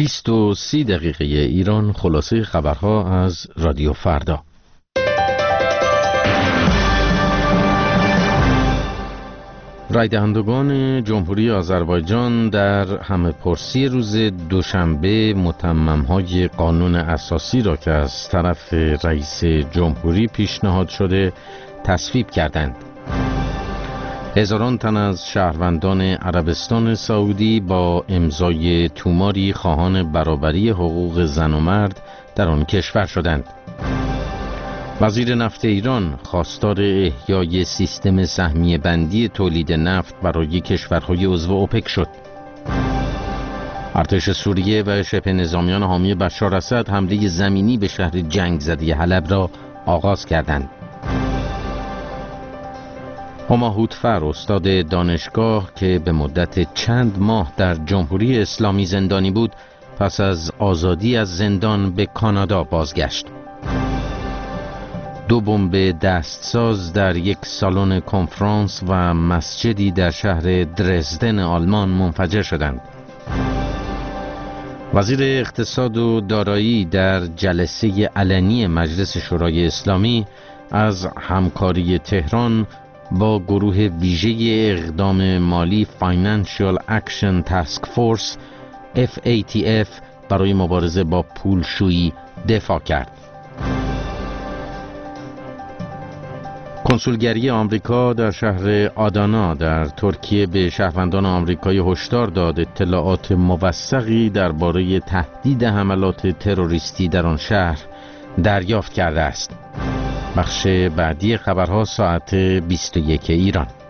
20:30 ایران. خلاصه خبرها از رادیو فردا. رای دهندگان جمهوری آذربایجان در همه‌پرسی روز دوشنبه متمم‌های قانون اساسی را که از طرف رئیس جمهوری پیشنهاد شده تصویب کردند. هزاران تن از شهروندان عربستان سعودی با امضای توماری خواهان برابری حقوق زن و مرد در آن کشور شدند. وزیر نفت ایران خواستار احیای سیستم سهمیه بندی تولید نفت برای کشورهای عضو اوپک شد. ارتش سوریه و شبه نظامیان حامی بشار اسد حمله زمینی به شهر جنگ زده حلب را آغاز کردند. هما هوتفر استاد دانشگاه که به مدت چند ماه در جمهوری اسلامی زندانی بود، پس از آزادی از زندان به کانادا بازگشت. 2 بمب دستساز در یک سالن کنفرانس و مسجدی در شهر درزدن آلمان منفجر شدند. وزیر اقتصاد و دارایی در جلسه علنی مجلس شورای اسلامی از همکاری تهران با گروه ویژه اقدام مالی Financial Action Task Force FATF برای مبارزه با پولشویی دفاع کرد. کنسولگری آمریکا در شهر آدانا در ترکیه به شهروندان آمریکایی هشدار داد اطلاعات موثقی درباره تهدید حملات تروریستی در آن شهر دریافت کرده است. بخش بعدی خبرها ساعت 21 ایران.